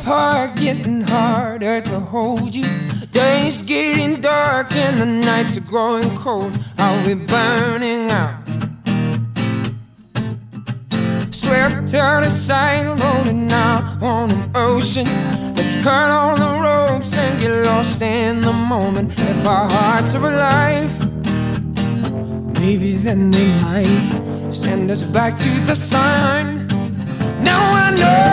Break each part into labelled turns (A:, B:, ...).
A: apart, getting harder to hold you. Days getting dark and the nights are growing cold. Are we burning out? Swept out of sight, rolling out on an ocean. Let's cut all the ropes and get lost in the moment. If our hearts are alive, maybe then they might send us back to the sun. Now I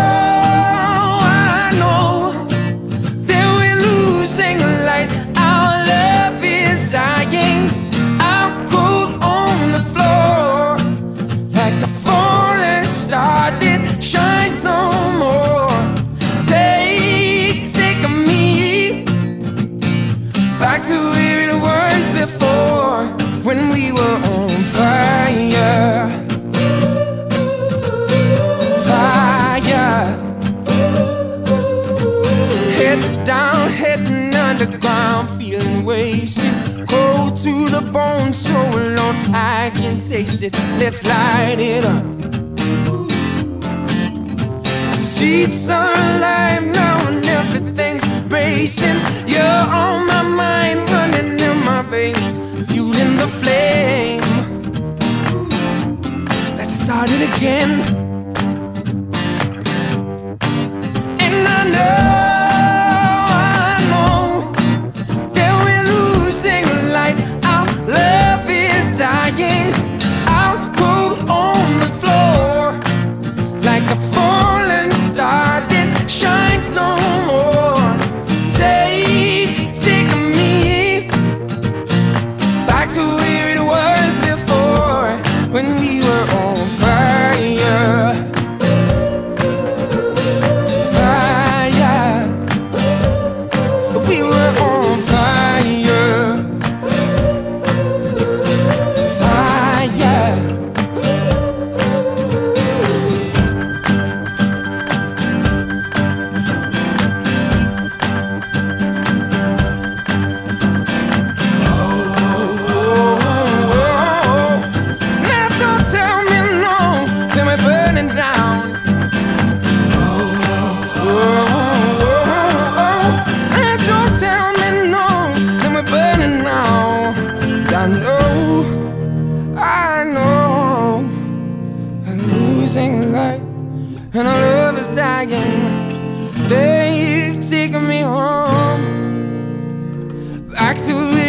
A: know that we're losing light. Our love is dying, out cold on the floor, like a falling star that shines no more. Take me back to where it was before, when we were on fire. Head down, heading underground, feeling wasted, cold to the bone, so alone I can taste it. Let's light it up. Streets are alive now and everything's racing. You're on my mind, running in my veins, fueling the flame. Let's start it again. And I know that we're losing light. Our love is dying, out cold on the floor, like a falling star that shines no more. Take me back to where it was before, when we were on fire. We were on fire. Fire. Now don't tell me no, then we're burning down. I know, I'm losing light, and our love is dying. They've taken me home, back to